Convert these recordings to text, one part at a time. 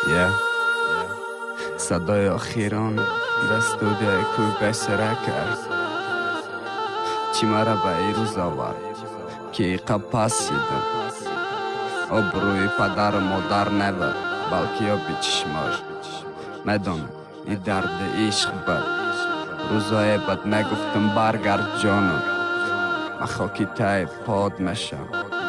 صدای آخیران در استودیوی کوی بسره کرد چی مرا به ای روز آورد که ای قپسیدم آبروی پدر و مادر نبود بلکه یا بیچشماش میدانم ای درد عشق بود روزای بد نگفتم برگرد جانم من خاکی تای پاد میشم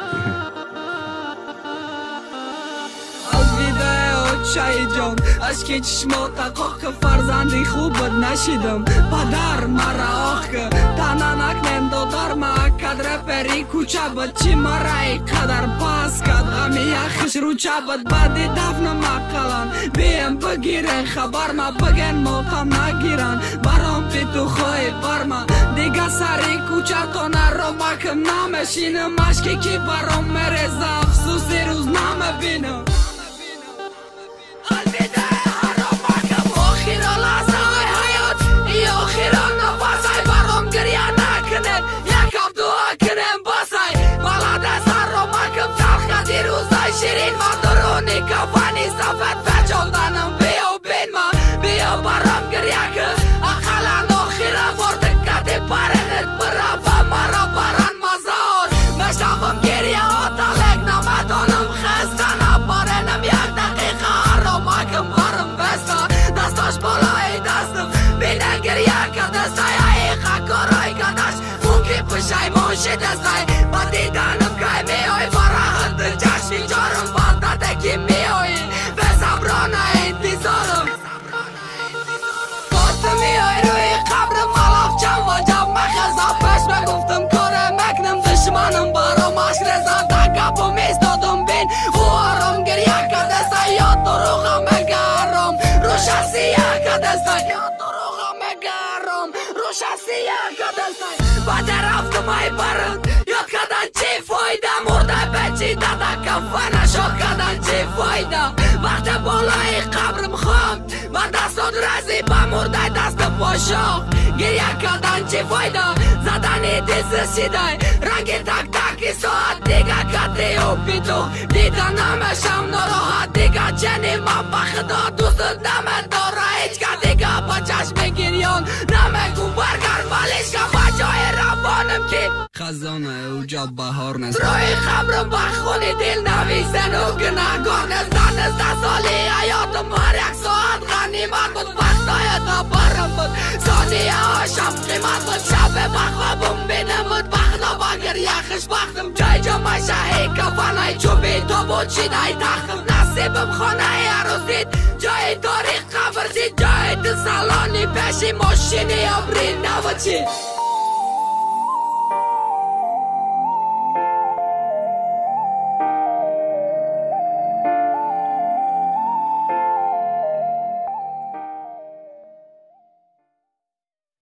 شای جان اشکی چشمات قاق که فرزندی خوبت نشیدم پدر مرا آخ که تنانک نندادر ما کدر پری کوچه بد چی مرا ای قدر پاس کد غمی یخش رو چه بد بعدی دفن مقلان بیم بگیرن خبر ما بگن موتم نگیرن برام پی تو خواهی برما دیگه سری کوچه تا نرو مکم نمشینم اشکی که برام مرزه افسوسی روز نمبینم شیرین ما درونی کفانی صفت فجالدنم بیو بین ما بیو برام گریه که اقلا نخیره وردکتی پرنت برا و مرا بران مزار مشتاقم گریه ها تلک نمدانم خستن بارنم یک دقیقه هر رو مکم برم بستا دستاش بالای دستم بینه گریه که دستای ایقا کارای کدش مونکی پشای موشی دستای با دیدنم که میای فرحت جشنی جارم که میایی به صبرانه انتظارم گفت میای روی قبرم ملاف چند واجب مخزا پش بگفتم کاره مکنم دشمنم برام عشق رزا دکپم ایستادم بین او آرام گریه کدسته یا دروغم مگرم رو شخصیه کدسته یا دروغم مگرم رو شخصیه کدسته بعد رفتم ای برد یاد کدن چی فایده مرده بچی داده کفنه شد کدن چی فایده وقت بالای قبرم خواهم و دستان رزی با مرده دست پاشاق گریه کدن چی فایده زدنی دیز سیده رنگی تک تکی ساعت دیگه کدری و پیتو دیده نمشم نراحت دیگه چنی من بخدا دوست نمه داره هیچ که دیگه با چشم گریان نمگو برگر بلیش که بجای روانم که خزانه اوجا بهار نست روی خبرم بخونی دل نویسن و گناهگار نزدن نزده سالی حیاتم هر یک ساعت غنیمت بود وقتای تا برم بود ثانیه هاشم قیمت بود شب بخوابم بینم بود بخلا باگر یخش بختم جای جمعه شهی کفنای چوبی تو بود شیدای تختم نصیبم خانه عروسید جای تاریخ خبر زید جای دل سالانی پیشی ماشینی ابری نوچید